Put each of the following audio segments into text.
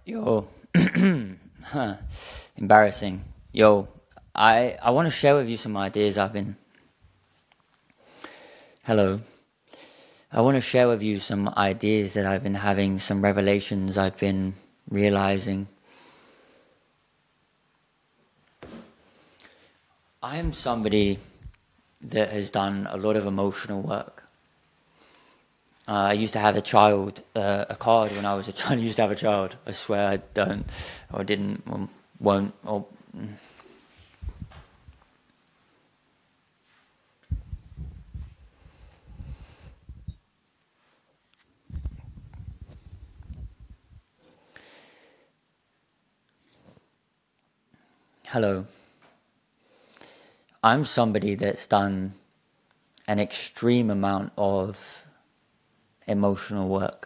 Yo, huh, embarrassing. Yo, I want to share with you some ideas I've been. Hello. I want to share with you some ideas that I've been having, some revelations I've been realizing. I am somebody that has done a lot of emotional work. I used to have a card when I was a child. I used to have a child. I swear I don't, or didn't, or won't, or... Hello. I'm somebody that's done an extreme amount of emotional work.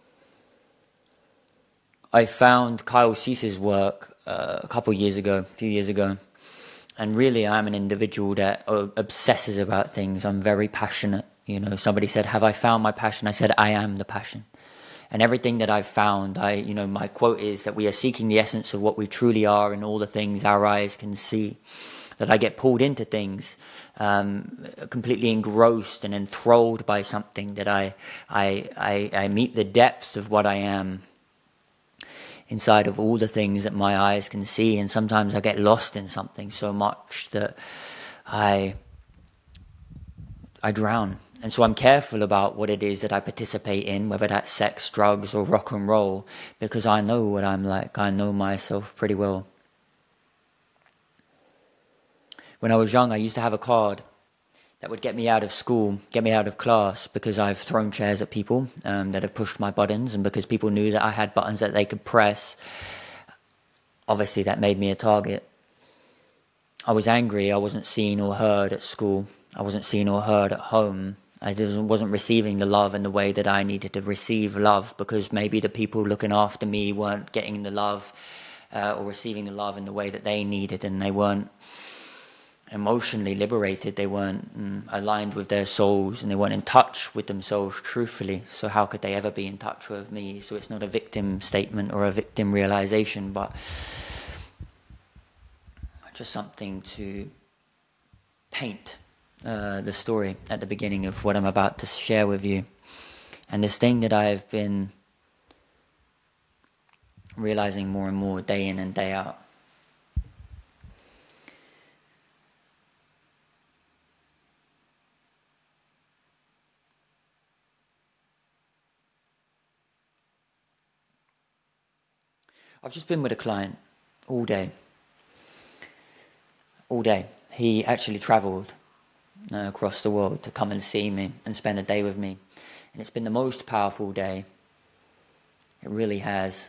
I found Kyle Cease's work a few years ago, and really I'm an individual that obsesses about things. I'm very passionate. You know, somebody said, "Have I found my passion?" I said, "I am the passion." And everything that I've found, my quote is that we are seeking the essence of what we truly are and all the things our eyes can see. That I get pulled into things, completely engrossed and enthralled by something, that I meet the depths of what I am inside of all the things that my eyes can see, and sometimes I get lost in something so much that I drown. And so I'm careful about what it is that I participate in, whether that's sex, drugs, or rock and roll, because I know what I'm like. I know myself pretty well. When I was young, I used to have a card that would get me out of school, get me out of class, because I've thrown chairs at people that have pushed my buttons, and because people knew that I had buttons that they could press. Obviously, that made me a target. I was angry. I wasn't seen or heard at school. I wasn't seen or heard at home. I wasn't receiving the love in the way that I needed to receive love, because maybe the people looking after me weren't getting the love or receiving the love in the way that they needed, and they weren't emotionally liberated. They weren't aligned with their souls, and they weren't in touch with themselves truthfully. So how could they ever be in touch with me? So it's not a victim statement or a victim realization, but just something to paint the story at the beginning of what I'm about to share with you. And this thing that I've been realizing more and more day in and day out. I've just been with a client all day. All day. He actually travelled across the world to come and see me and spend a day with me. And it's been the most powerful day. It really has.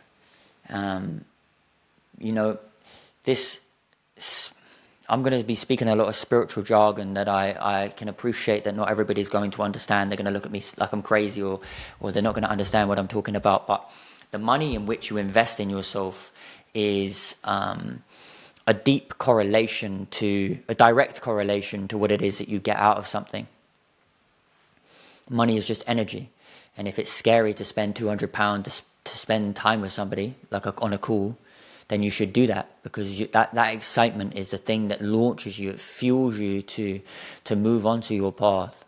I'm going to be speaking a lot of spiritual jargon that I can appreciate that not everybody's going to understand. They're going to look at me like I'm crazy, or they're not going to understand what I'm talking about. But the money in which you invest in yourself is a direct correlation to what it is that you get out of something. Money is just energy. And if it's scary to spend £200 to spend time with somebody, like on a call, then you should do that, because that excitement is the thing that launches you, it fuels you to move onto your path.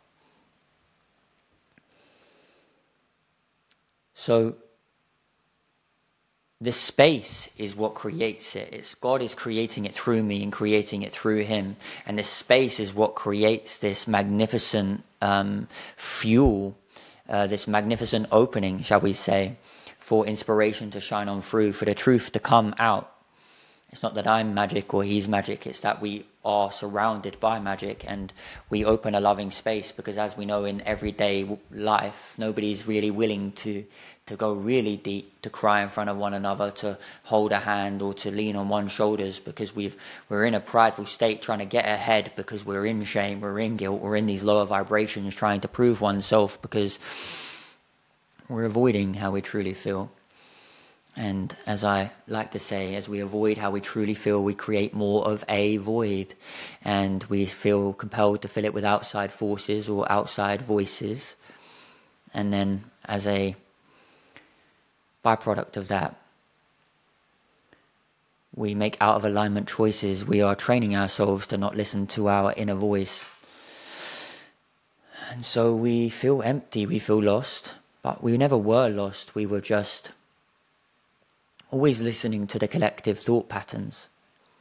So this space is what creates it. It's God is creating it through me and creating it through him. And this space is what creates this magnificent fuel, this magnificent opening, shall we say, for inspiration to shine on through, for the truth to come out. It's not that I'm magic or he's magic, it's that we are surrounded by magic, and we open a loving space, because as we know in everyday life, nobody's really willing to go really deep, to cry in front of one another, to hold a hand, or to lean on one's shoulders, because we're in a prideful state trying to get ahead, because we're in shame, we're in guilt, we're in these lower vibrations trying to prove oneself, because we're avoiding how we truly feel. And as I like to say, as we avoid how we truly feel, we create more of a void. And we feel compelled to fill it with outside forces or outside voices. And then as a byproduct of that, we make out of alignment choices, we are training ourselves to not listen to our inner voice. And so we feel empty, we feel lost, but we never were lost, we were just always listening to the collective thought patterns.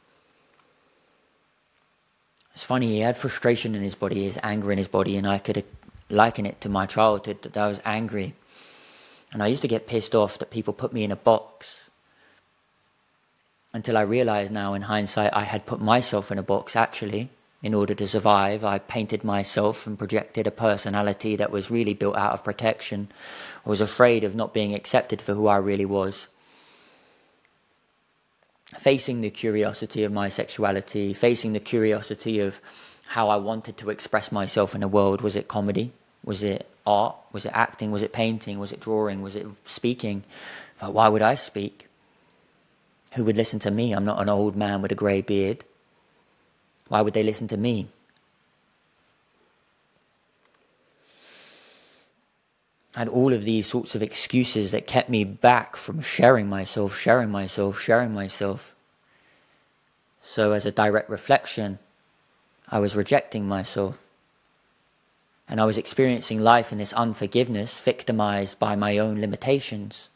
It's funny, he had frustration in his body, his anger in his body, and I could liken it to my childhood, that I was angry. And I used to get pissed off that people put me in a box. Until I realized now in hindsight, I had put myself in a box actually. In order to survive, I painted myself and projected a personality that was really built out of protection. I was afraid of not being accepted for who I really was. Facing the curiosity of my sexuality, facing the curiosity of how I wanted to express myself in the world. Was it comedy? Was it art? Was it acting? Was it painting? Was it drawing? Was it speaking? But why would I speak? Who would listen to me? I'm not an old man with a grey beard. Why would they listen to me? I had all of these sorts of excuses that kept me back from sharing myself. So as a direct reflection, I was rejecting myself. And I was experiencing life in this unforgiveness, victimized by my own limitations.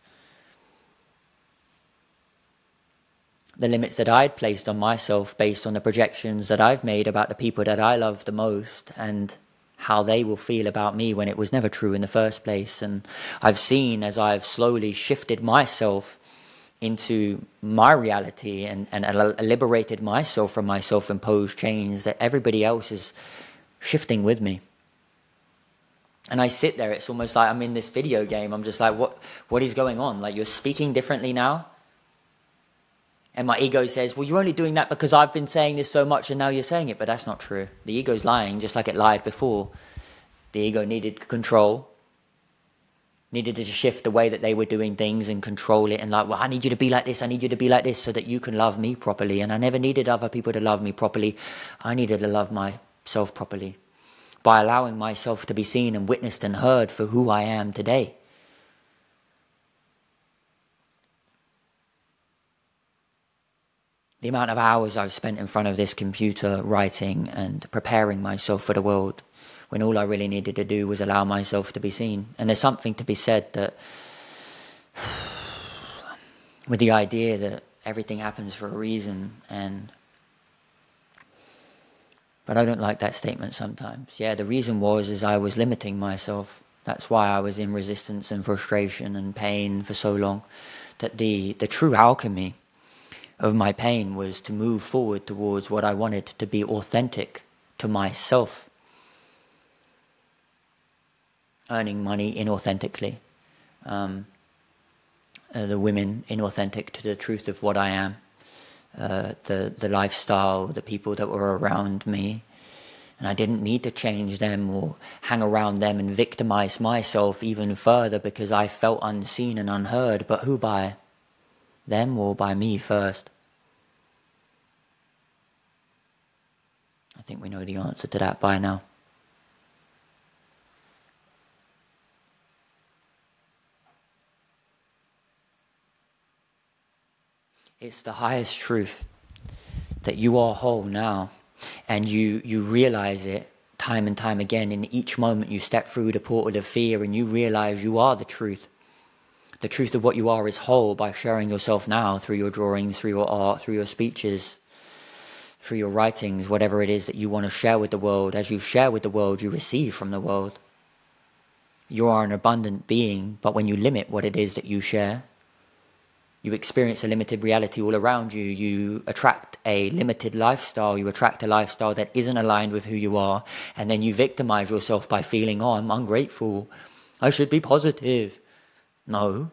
The limits that I'd placed on myself based on the projections that I've made about the people that I love the most and how they will feel about me when it was never true in the first place. And I've seen as I've slowly shifted myself into my reality and liberated myself from my self-imposed chains, that everybody else is shifting with me. And I sit there, it's almost like I'm in this video game. I'm just like, what is going on? Like, you're speaking differently now? And my ego says, well, you're only doing that because I've been saying this so much and now you're saying it. But that's not true. The ego's lying just like it lied before. The ego needed control, needed to shift the way that they were doing things and control it. And like, well, I need you to be like this, I need you to be like this so that you can love me properly. And I never needed other people to love me properly. I needed to love myself properly by allowing myself to be seen and witnessed and heard for who I am today. The amount of hours I've spent in front of this computer writing and preparing myself for the world, when all I really needed to do was allow myself to be seen. And there's something to be said that with the idea that everything happens for a reason, but I don't like that statement sometimes. Yeah, the reason is I was limiting myself. That's why I was in resistance and frustration and pain for so long. That the true alchemy of my pain was to move forward towards what I wanted, to be authentic to myself. Earning money inauthentically. The women inauthentic to the truth of what I am. The lifestyle, the people that were around me. And I didn't need to change them or hang around them and victimize myself even further because I felt unseen and unheard. But who by? Them or by me first? I think we know the answer to that by now. It's the highest truth that you are whole now, and you realize it time and time again. In each moment you step through the portal of fear and you realize you are the truth. The truth of what you are is whole by sharing yourself now through your drawings, through your art, through your speeches, through your writings, whatever it is that you want to share with the world. As you share with the world, you receive from the world. You are an abundant being, but when you limit what it is that you share, you experience a limited reality all around you. You attract a limited lifestyle. You attract a lifestyle that isn't aligned with who you are. And then you victimize yourself by feeling, oh, I'm ungrateful. I should be positive. No.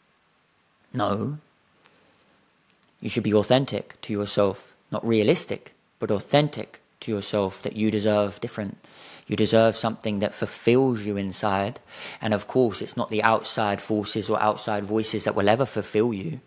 You should be authentic to yourself. Not realistic, but authentic to yourself, that you deserve different. You deserve something that fulfills you inside. And of course, it's not the outside forces or outside voices that will ever fulfill you.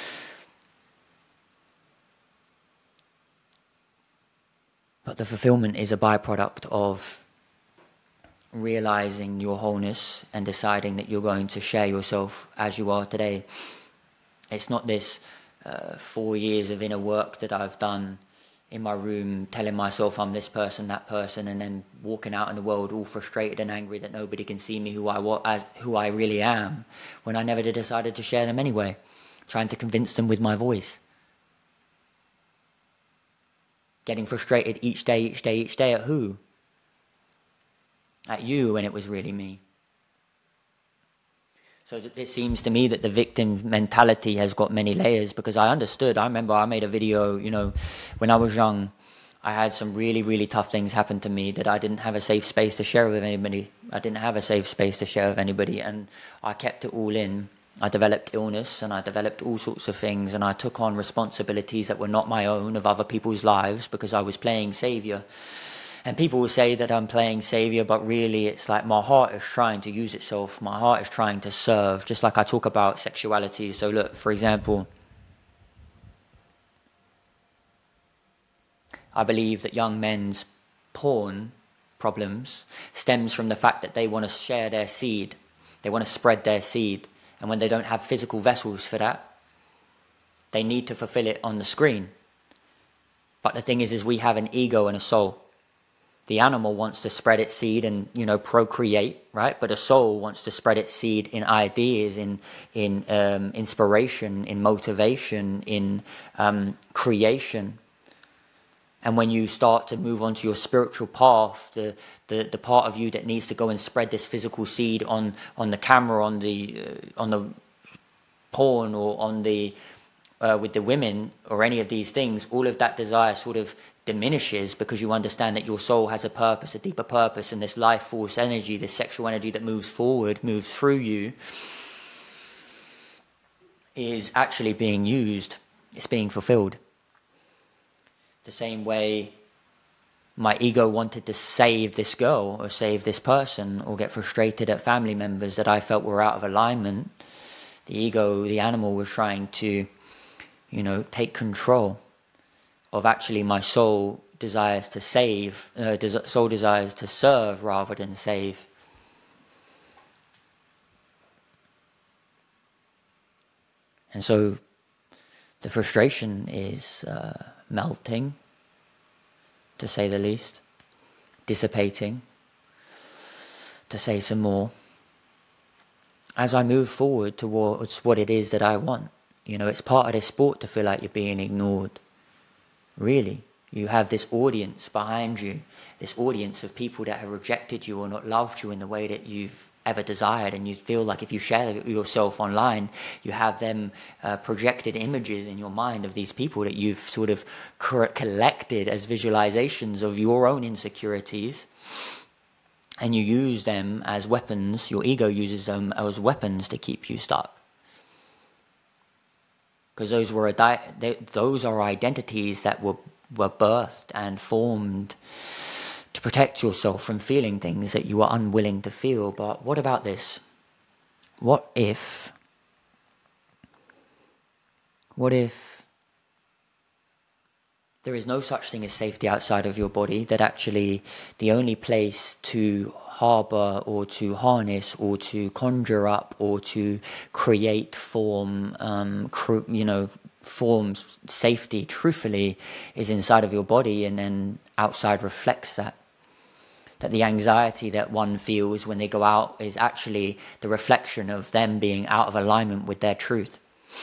But the fulfillment is a byproduct of realizing your wholeness and deciding that you're going to share yourself as you are today. It's not this 4 years of inner work that I've done in my room, telling myself I'm this person, that person, and then walking out in the world all frustrated and angry that nobody can see me who I really am, when I never decided to share them anyway, trying to convince them with my voice. Getting frustrated each day at who? At you, when it was really me. So it seems to me that the victim mentality has got many layers, because I remember I made a video, when I was young, I had some really, really tough things happen to me that I didn't have a safe space to share with anybody. And I kept it all in. I developed illness, and I developed all sorts of things, and I took on responsibilities that were not my own, of other people's lives, because I was playing savior. And people will say that I'm playing savior, but really it's like my heart is trying to use itself. My heart is trying to serve, just like I talk about sexuality. So look, for example, I believe that young men's porn problems stems from the fact that they want to share their seed. They want to spread their seed. And when they don't have physical vessels for that, they need to fulfill it on the screen. But the thing is we have an ego and a soul. The animal wants to spread its seed and, procreate, right? But a soul wants to spread its seed in ideas, in inspiration, in motivation, in creation. And when you start to move onto your spiritual path, the part of you that needs to go and spread this physical seed on the camera, on the porn, or on the with the women, or any of these things, all of that desire sort of diminishes, because you understand that your soul has a purpose, a deeper purpose, and this life force energy, this sexual energy that moves forward, moves through you, is actually being used. It's being fulfilled. The same way my ego wanted to save this girl or save this person, or get frustrated at family members that I felt were out of alignment, the ego, the animal, was trying to, take control of actually my soul desires to save, soul desires to serve rather than save. And so the frustration is melting, to say the least, dissipating, to say some more, as I move forward towards what it is that I want. It's part of this sport to feel like you're being ignored. Really, you have this audience behind you, this audience of people that have rejected you or not loved you in the way that you've ever desired, and you feel like if you share yourself online, you have them projected images in your mind of these people that you've sort of collected as visualizations of your own insecurities, and you use them as weapons. Your ego uses them as weapons to keep you stuck. Because those are identities that were birthed and formed to protect yourself from feeling things that you are unwilling to feel. But what about this? What if there is no such thing as safety outside of your body, that actually the only place to harbour or to harness or to conjure up or to create forms safety truthfully is inside of your body, and then outside reflects that the anxiety that one feels when they go out is actually the reflection of them being out of alignment with their truth,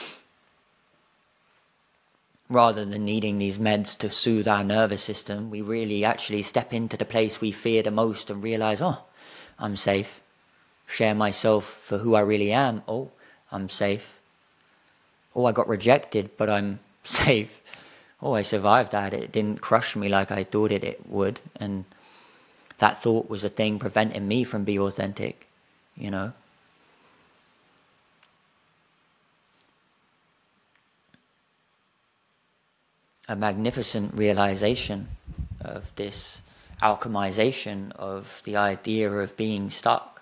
rather than needing these meds to soothe our nervous system. We really actually step into the place we fear the most and realize, I'm safe. Share myself for who I really am. I'm safe. I got rejected, but I'm safe. I survived that. It didn't crush me like I thought it would. And that thought was a thing preventing me from being authentic, A magnificent realization of this alchemization of the idea of being stuck.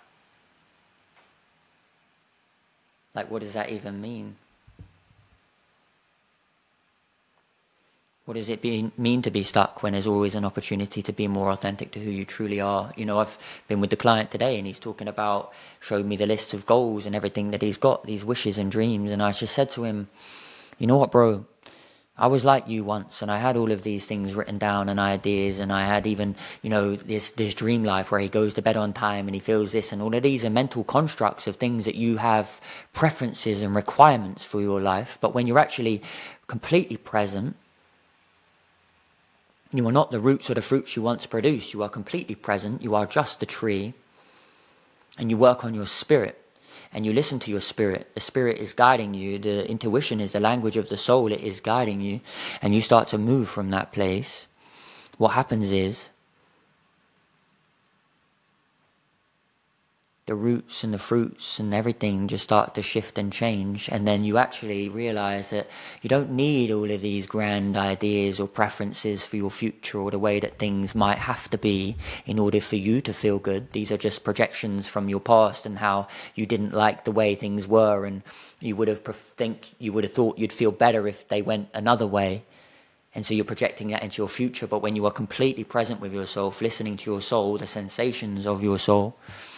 Like, what does that even mean? What does it mean to be stuck when there's always an opportunity to be more authentic to who you truly are? I've been with the client today, and he's talking showed me the list of goals and everything that he's got, these wishes and dreams. And I just said to him, you know what, bro? I was like you once, and I had all of these things written down and ideas, and I had even, this dream life where he goes to bed on time and he feels this, and all of these are mental constructs of things that you have preferences and requirements for your life. But when you're actually completely present, you are not the roots or the fruits you once produced. You are completely present. You are just the tree, and you work on your spirit. And you listen to your spirit. The spirit is guiding you. The intuition is the language of the soul. It is guiding you. And you start to move from that place. What happens is the roots and the fruits and everything just start to shift and change. And then you actually realize that you don't need all of these grand ideas or preferences for your future or the way that things might have to be in order for you to feel good. These are just projections from your past and how you didn't like the way things were, and you would have thought you'd feel better if they went another way. And so you're projecting that into your future. But when you are completely present with yourself, listening to your soul, the sensations of your soul,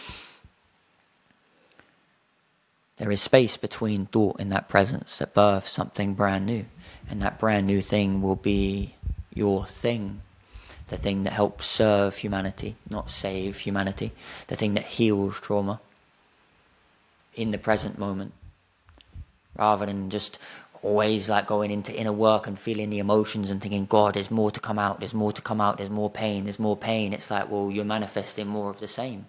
there is space between thought and that presence that births something brand new. And that brand new thing will be your thing. The thing that helps serve humanity, not save humanity. The thing that heals trauma in the present moment. Rather than just always like going into inner work and feeling the emotions and thinking, God, there's more to come out, there's more to come out, there's more pain, there's more pain. It's like, well, you're manifesting more of the same.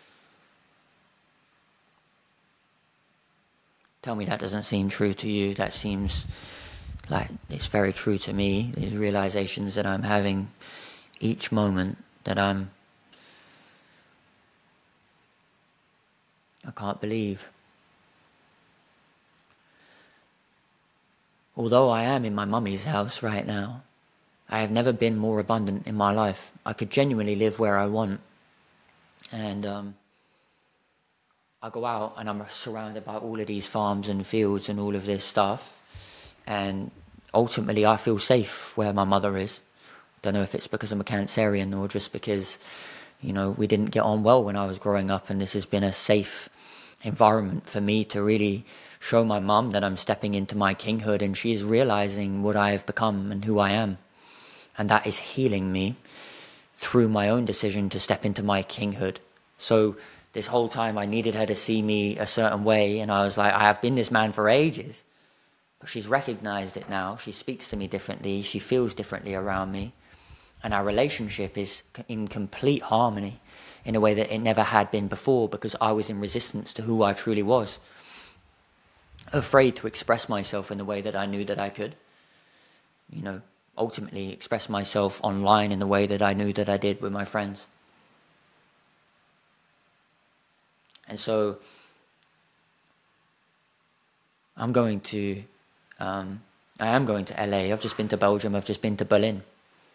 Tell me that doesn't seem true to you. That seems like it's very true to me. These realizations that I'm having each moment, that I can't believe. Although I am in my mummy's house right now, I have never been more abundant in my life. I could genuinely live where I want. And I go out and I'm surrounded by all of these farms and fields and all of this stuff. And ultimately I feel safe where my mother is. Don't know if it's because I'm a Cancerian or just because, we didn't get on well when I was growing up, and this has been a safe environment for me to really show my mum that I'm stepping into my kinghood, and she is realizing what I have become and who I am. And that is healing me through my own decision to step into my kinghood. So this whole time I needed her to see me a certain way, and I was like, I have been this man for ages. But she's recognized it now. She speaks to me differently. She feels differently around me. And our relationship is in complete harmony in a way that it never had been before, because I was in resistance to who I truly was. Afraid to express myself in the way that I knew that I could. Ultimately express myself online in the way that I knew that I did with my friends. And so I am going to LA. I've just been to Belgium. I've just been to Berlin.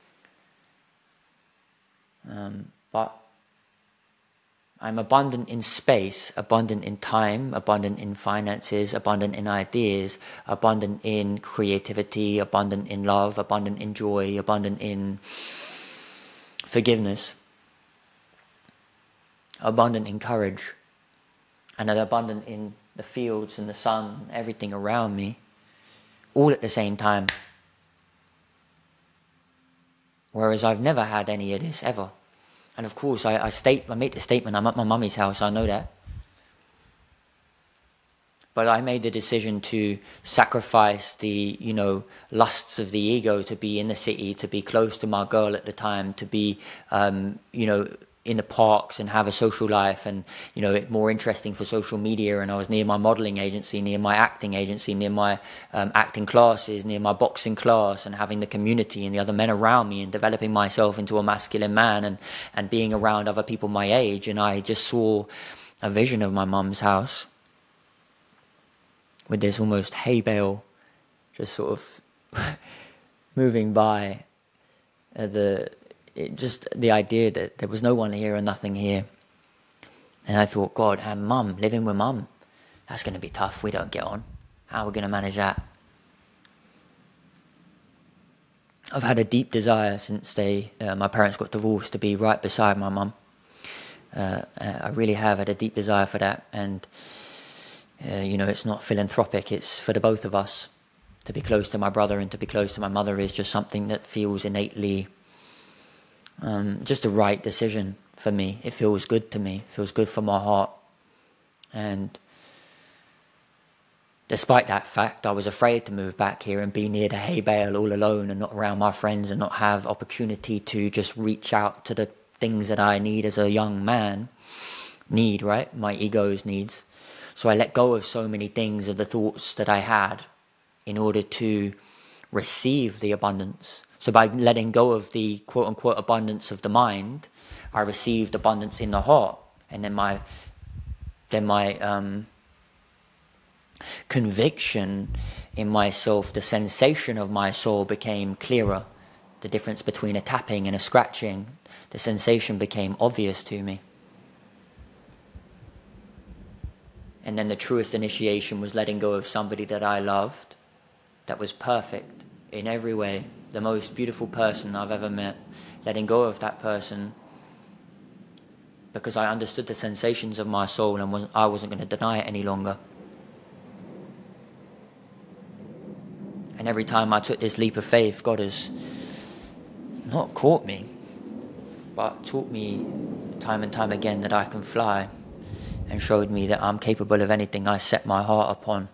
But I'm abundant in space, abundant in time, abundant in finances, abundant in ideas, abundant in creativity, abundant in love, abundant in joy, abundant in forgiveness, abundant in courage, and abundant in the fields and the sun, everything around me, all at the same time. Whereas I've never had any of this ever. And of course, I make the statement, I'm at my mummy's house, I know that. But I made the decision to sacrifice the, lusts of the ego, to be in the city, to be close to my girl at the time, to be, in the parks and have a social life, and more interesting for social media. And I was near my modeling agency, near my acting agency, near my acting classes, near my boxing class, and having the community and the other men around me, and developing myself into a masculine man, and being around other people my age. And I just saw a vision of my mum's house with this almost hay bale just sort of moving by, the idea that there was no one here and nothing here. And I thought, God, and mum, living with mum, that's going to be tough. We don't get on. How are we going to manage that? I've had a deep desire since my parents got divorced to be right beside my mum. I really have had a deep desire for that. And, it's not philanthropic. It's for the both of us to be close to my brother and to be close to my mother is just something that feels innately just the right decision for me. It feels good to me. It feels good for my heart. And despite that fact, I was afraid to move back here and be near the hay bale all alone and not around my friends and not have opportunity to just reach out to the things that I need as a young man. Right? My ego's needs. So I let go of so many things, of the thoughts that I had, in order to receive the abundance. So by letting go of the quote-unquote abundance of the mind, I received abundance in the heart. And then my conviction in myself, the sensation of my soul became clearer. The difference between a tapping and a scratching, the sensation became obvious to me. And then the truest initiation was letting go of somebody that I loved, that was perfect in every way, the most beautiful person I've ever met. Letting go of that person because I understood the sensations of my soul and I wasn't going to deny it any longer. And every time I took this leap of faith, God has not caught me, but taught me time and time again that I can fly, and showed me that I'm capable of anything I set my heart upon.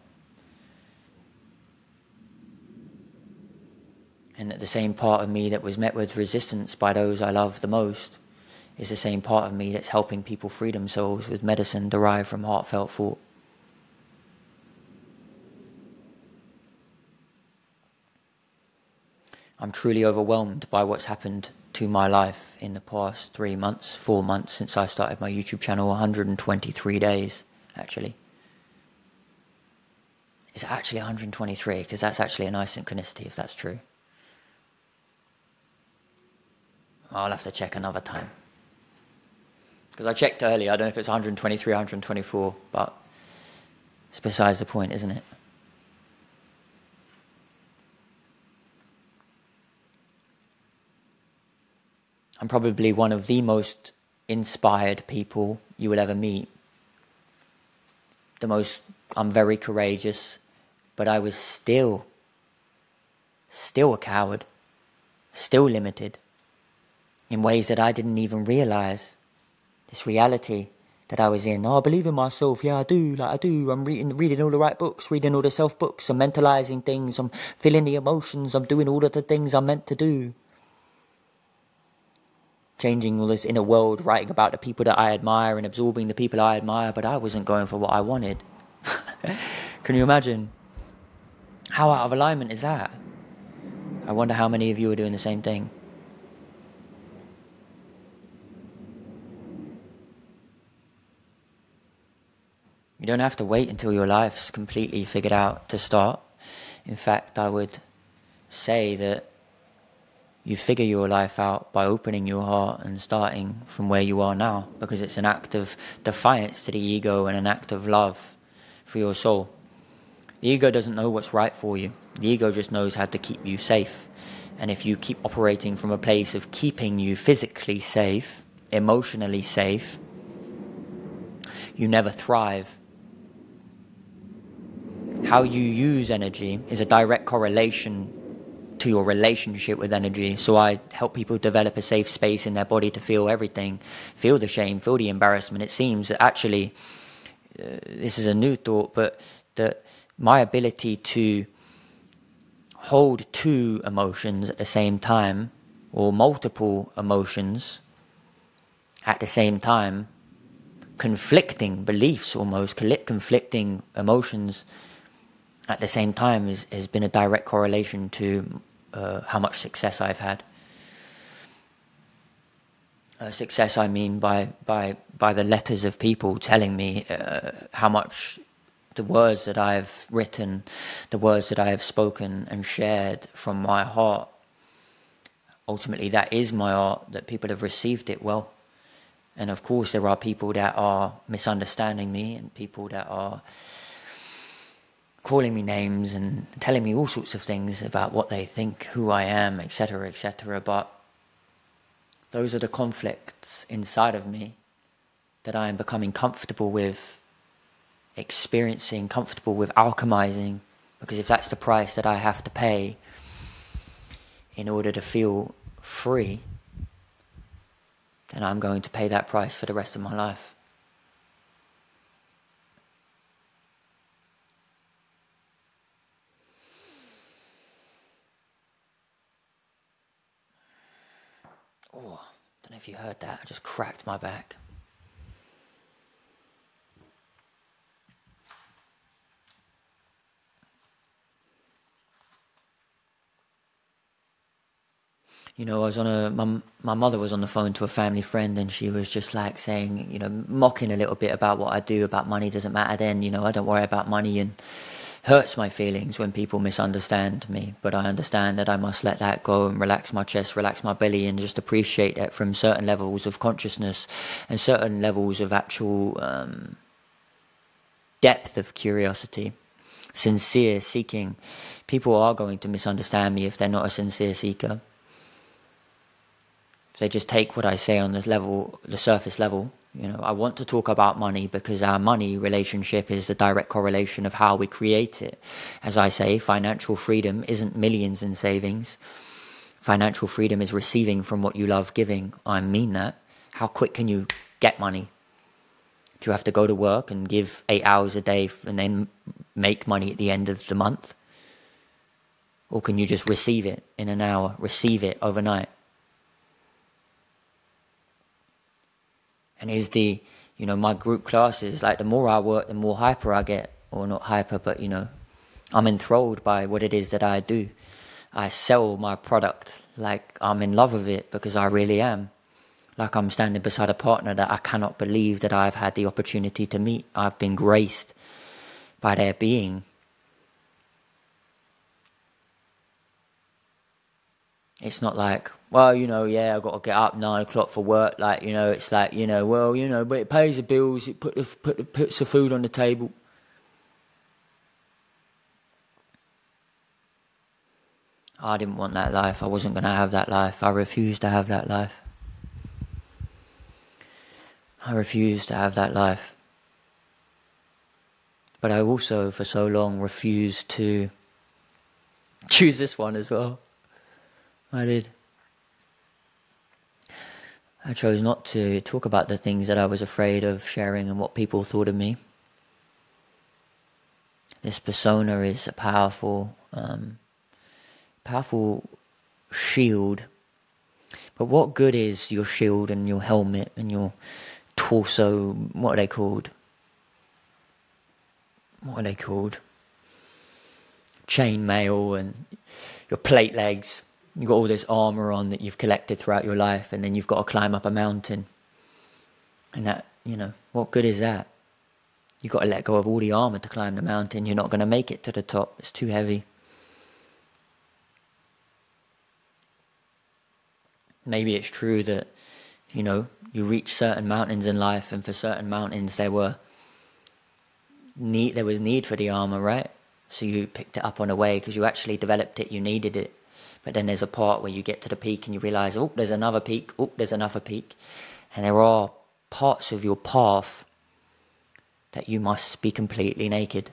And that the same part of me that was met with resistance by those I love the most is the same part of me that's helping people free themselves with medicine derived from heartfelt thought. I'm truly overwhelmed by what's happened to my life in the past 3 months, 4 months since I started my YouTube channel, 123 days, actually. Is it actually 123? Because that's actually a nice synchronicity, if that's true. I'll have to check another time. Because I checked earlier, I don't know if it's 123, 124, but it's besides the point, isn't it? I'm probably one of the most inspired people you will ever meet. I'm very courageous, but I was still a coward, still limited, in ways that I didn't even realize. This reality that I was in. Oh, I believe in myself. Yeah, I do. I'm reading all the right books, reading all the self-books. I'm mentalizing things. I'm feeling the emotions. I'm doing all of the things I'm meant to do. Changing all this inner world, writing about the people that I admire and absorbing the people I admire, but I wasn't going for what I wanted. Can you imagine? How out of alignment is that? I wonder how many of you are doing the same thing. You don't have to wait until your life's completely figured out to start. In fact, I would say that you figure your life out by opening your heart and starting from where you are now, because it's an act of defiance to the ego and an act of love for your soul. The ego doesn't know what's right for you. The ego just knows how to keep you safe. And if you keep operating from a place of keeping you physically safe, emotionally safe, you never thrive. How you use energy is a direct correlation to your relationship with energy. So I help people develop a safe space in their body to feel everything, feel the shame, feel the embarrassment. It seems that actually, this is a new thought, but that my ability to hold two emotions at the same time, or multiple emotions at the same time, conflicting beliefs almost, conflicting emotions at the same time has been a direct correlation to how much success I've had. Success, I mean, by the letters of people telling me how much the words that I've written, the words that I have spoken and shared from my heart, ultimately that is my art, that people have received it well. And of course there are people that are misunderstanding me and people that are calling me names and telling me all sorts of things about what they think, who I am, etc., etc. But those are the conflicts inside of me that I am becoming comfortable with experiencing, comfortable with alchemizing, Because if that's the price that I have to pay in order to feel free, then I'm going to pay that price for the rest of my life. Oh, I don't know if you heard that. I just cracked my back. You know, I was on my mother was on the phone to a family friend, and she was just like saying, you know, mocking a little bit about what I do, about money doesn't matter then, you know, I don't worry about money, and hurts my feelings when people misunderstand me. But I understand that I must let that go and relax my chest, relax my belly, and just appreciate that from certain levels of consciousness and certain levels of actual depth of curiosity, sincere seeking. People are going to misunderstand me if they're not a sincere seeker. If they just take what I say on this level, the surface level, you know, I want to talk about money because our money relationship is the direct correlation of how we create it. As I say, financial freedom isn't millions in savings. Financial freedom is receiving from what you love giving. I mean that. How quick can you get money? Do you have to go to work and give 8 hours a day and then make money at the end of the month? Or can you just receive it in an hour, receive it overnight? And is the, you know, my group classes, like the more I work, the more hyper I get. Or not hyper, but, you know, I'm enthralled by what it is that I do. I sell my product like I'm in love with it, because I really am. Like I'm standing beside a partner that I cannot believe that I've had the opportunity to meet. I've been graced by their being. It's not like, well, you know, yeah, I've got to get up 9 o'clock for work. Like, you know, it's like, you know, well, you know, but it pays the bills. It puts the food on the table. I didn't want that life. I wasn't going to have that life. I refused to have that life. I refused to have that life. But I also, for so long, refused to choose this one as well. I did. I chose not to talk about the things that I was afraid of sharing and what people thought of me. This persona is a powerful shield. But what good is your shield and your helmet and your torso? What are they called? Chainmail and your plate legs. You've got all this armour on that you've collected throughout your life, and then you've got to climb up a mountain. And that, you know, what good is that? You've got to let go of all the armour to climb the mountain. You're not going to make it to the top. It's too heavy. Maybe it's true that, you know, you reach certain mountains in life, and for certain mountains there was need for the armour, right? So you picked it up on the way because you actually developed it, you needed it. But then there's a part where you get to the peak and you realise, oh, there's another peak, oh, there's another peak. And there are parts of your path that you must be completely naked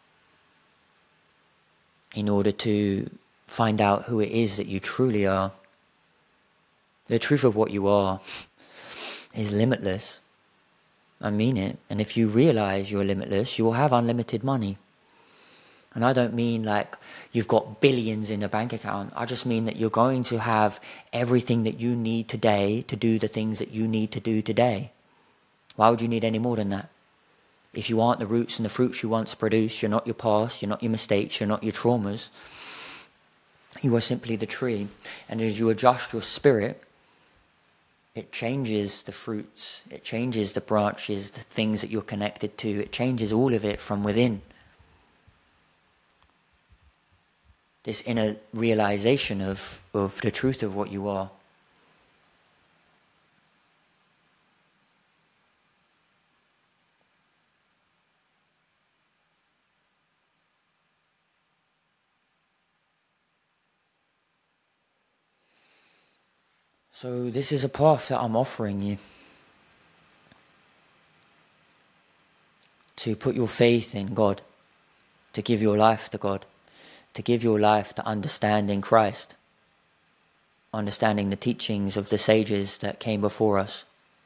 in order to find out who it is that you truly are. The truth of what you are is limitless. I mean it. And if you realise you're limitless, you will have unlimited money. And I don't mean like you've got billions in a bank account. I just mean that you're going to have everything that you need today to do the things that you need to do today. Why would you need any more than that? If you aren't the roots and the fruits you once produced, you're not your past, you're not your mistakes, you're not your traumas. You are simply the tree. And as you adjust your spirit, it changes the fruits, it changes the branches, the things that you're connected to. It changes all of it from within. This inner realization of the truth of what you are. So this is a path that I'm offering you. To put your faith in God, to give your life to God, to give your life to understanding Christ, understanding the teachings of the sages that came before us.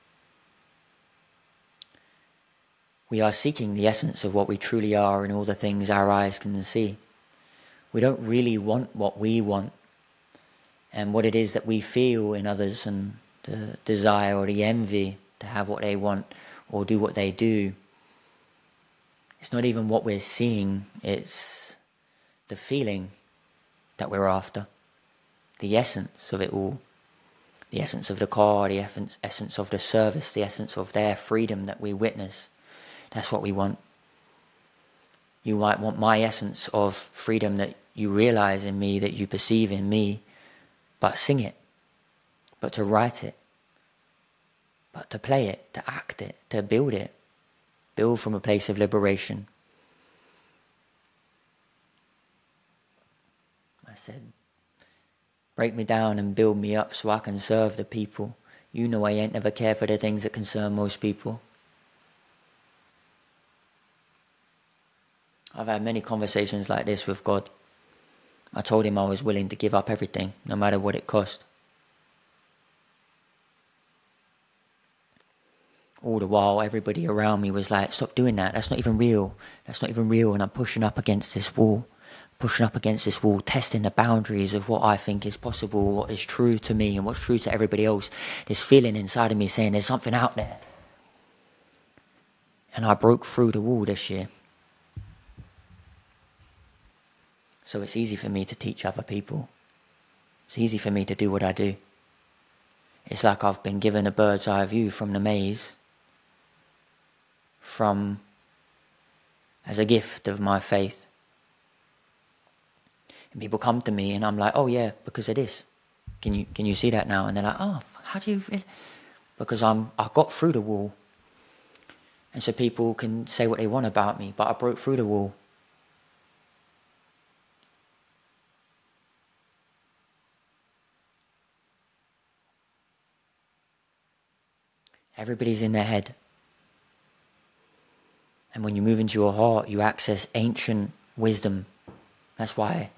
We are seeking the essence of what we truly are in all the things our eyes can see. We don't really want what we want, and what it is that we feel in others, and the desire or the envy to have what they want or do what they do. It's not even what we're seeing, it's the feeling that we're after, the essence of it all, the essence of the car, the essence of the service, the essence of their freedom that we witness. That's what we want. You might want my essence of freedom that you realize in me, that you perceive in me, but sing it, but to write it, but to play it, to act it, to build it. Build from a place of liberation. I said, break me down and build me up so I can serve the people. You know I ain't never cared for the things that concern most people. I've had many conversations like this with God. I told him I was willing to give up everything, no matter what it cost. All the while, everybody around me was like, stop doing that, that's not even real. That's not even real. And I'm pushing up against this wall, testing the boundaries of what I think is possible, what is true to me and what's true to everybody else. This feeling inside of me saying there's something out there. And I broke through the wall this year. So it's easy for me to teach other people. It's easy for me to do what I do. It's like I've been given a bird's eye view from the maze, as a gift of my faith. And people come to me and I'm like, oh yeah, because of this. Can you see that now? And they're like, oh, how do you feel? Because I got through the wall. And so people can say what they want about me, but I broke through the wall. Everybody's in their head. And when you move into your heart, you access ancient wisdom. That's why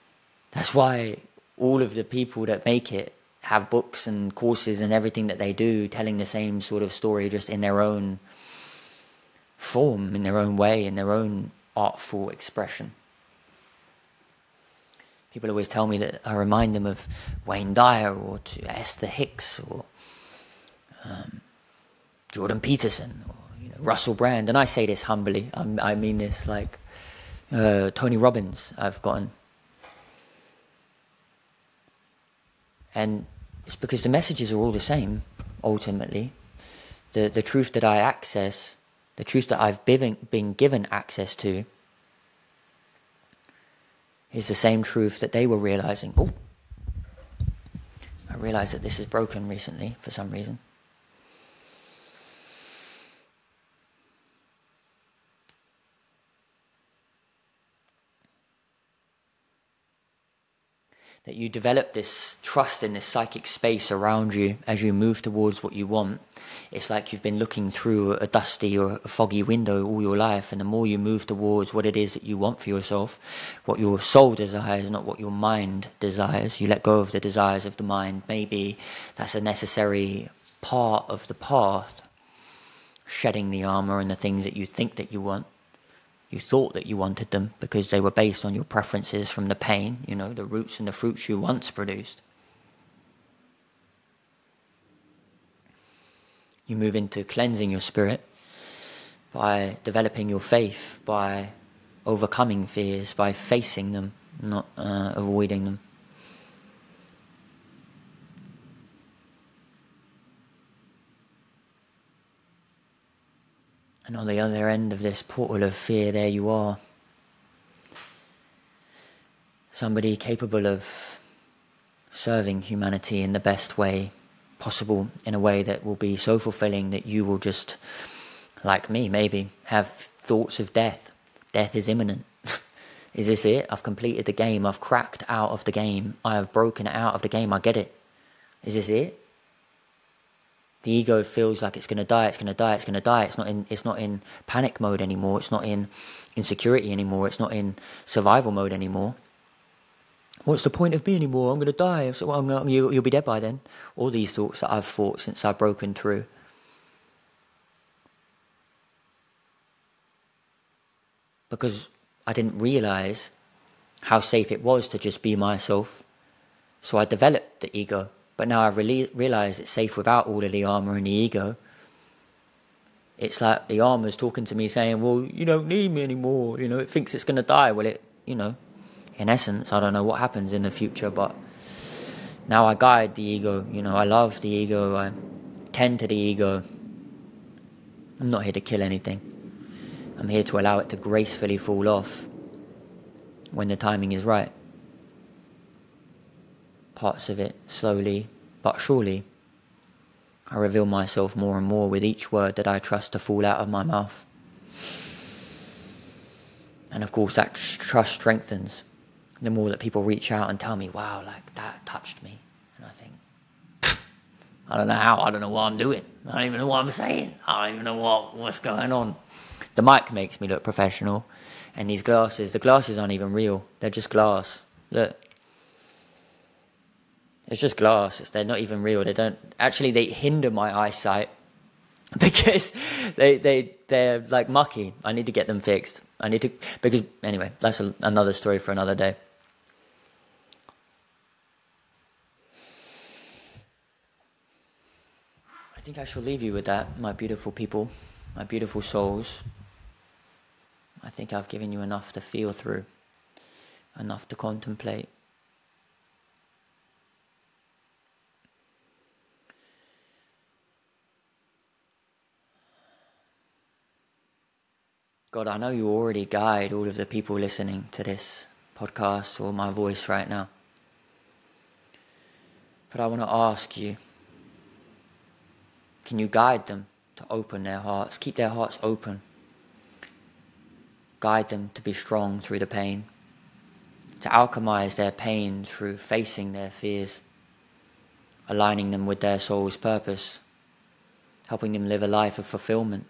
all of the people that make it have books and courses and everything that they do, telling the same sort of story, just in their own form, in their own way, in their own artful expression. People always tell me that I remind them of Wayne Dyer or to Esther Hicks or Jordan Peterson, or Russell Brand, and I say this humbly. I mean this like Tony Robbins. I've gotten, and it's because the messages are all the same. Ultimately, the truth that I access, the truth that I've been given access to, is the same truth that they were realizing. Oh, I realized that this is broken recently for some reason. That you develop this trust in this psychic space around you as you move towards what you want. It's like you've been looking through a dusty or a foggy window all your life, and the more you move towards what it is that you want for yourself, what your soul desires, not what your mind desires, you let go of the desires of the mind. Maybe that's a necessary part of the path, shedding the armor and the things that you think that you want. You thought that you wanted them because they were based on your preferences from the pain, the roots and the fruits you once produced. You move into cleansing your spirit by developing your faith, by overcoming fears, by facing them, not avoiding them. And on the other end of this portal of fear, there you are. Somebody capable of serving humanity in the best way possible, in a way that will be so fulfilling that you will just, like me maybe, have thoughts of death. Death is imminent. Is this it? I've completed the game. I've cracked out of the game. I have broken out of the game. I get it. Is this it? The ego feels like it's going to die, it's going to die, it's going to die. It's not in panic mode anymore. It's not in insecurity anymore. It's not in survival mode anymore. What's the point of me anymore? I'm going to die. So, well, you'll be dead by then. All these thoughts that I've thought since I've broken through. Because I didn't realise how safe it was to just be myself. So I developed the ego. But now I realise it's safe without all of the armour and the ego. It's like the armour's talking to me saying, well, you don't need me anymore. It thinks it's going to die. Well, in essence, I don't know what happens in the future, but now I guide the ego. I love the ego. I tend to the ego. I'm not here to kill anything. I'm here to allow it to gracefully fall off when the timing is right. Parts of it, slowly but surely, I reveal myself more and more with each word that I trust to fall out of my mouth. And of course that trust strengthens the more that people reach out and tell me, wow, like that touched me. And I think, I don't know how, I don't know what I'm doing. I don't even know what I'm saying. I don't even know what's going on. The mic makes me look professional. And these glasses, the glasses aren't even real. They're just glass. Look. It's just glass. They're not even real. They hinder my eyesight because they're like mucky. I need to get them fixed. Because anyway, that's another story for another day. I think I shall leave you with that, my beautiful people, my beautiful souls. I think I've given you enough to feel through, enough to contemplate. God, I know you already guide all of the people listening to this podcast or my voice right now. But I want to ask you, can you guide them to open their hearts, keep their hearts open? Guide them to be strong through the pain, to alchemize their pain through facing their fears, aligning them with their soul's purpose, helping them live a life of fulfillment,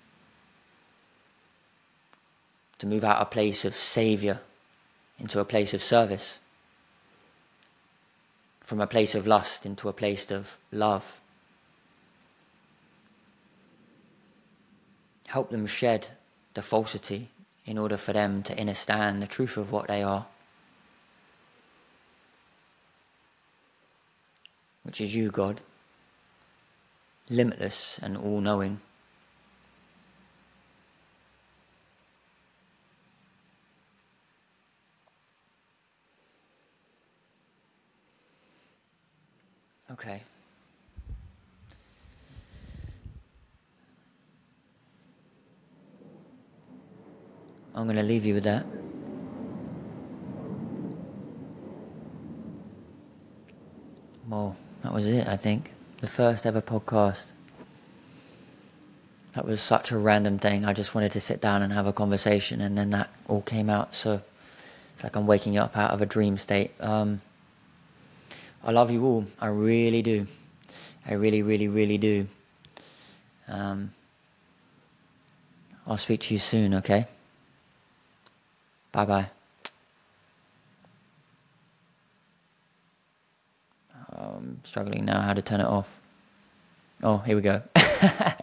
to move out of a place of saviour into a place of service, from a place of lust into a place of love. Help them shed the falsity in order for them to understand the truth of what they are, which is you, God, limitless and all-knowing. Okay. I'm going to leave you with that. Well, that was it, I think. The first ever podcast. That was such a random thing. I just wanted to sit down and have a conversation, and then that all came out. So it's like I'm waking up out of a dream state. I love you all. I really do. I really, really, really do. I'll speak to you soon, okay? Bye-bye. I'm struggling now how to turn it off. Oh, here we go.